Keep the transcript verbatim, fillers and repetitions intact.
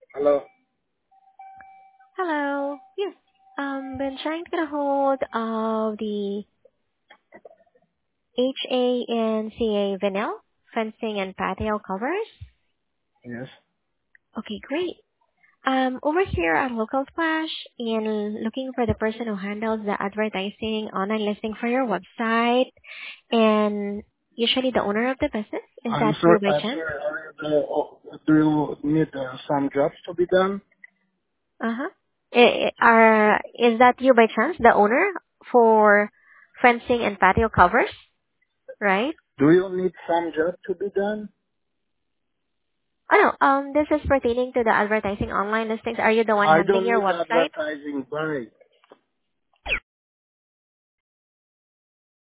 Hello. Hello. Yes. Um, been trying to get a hold of the H A and C A vinyl fencing and patio covers. Yes. Okay, great. Um, over here at Local Splash and looking for the person who handles the advertising online listing for your website and usually the owner of the business. Is I'm that sorry. you by I'm chance? sorry. Are you the, oh, do you need uh, some jobs to be done? Uh-huh. I- Are, is that you by chance, the owner for fencing and patio covers, right? Do you need some job to be done? Oh, no. Um, this is pertaining to the advertising online listings. Are you the one I handling don't your need website? advertising. Bye.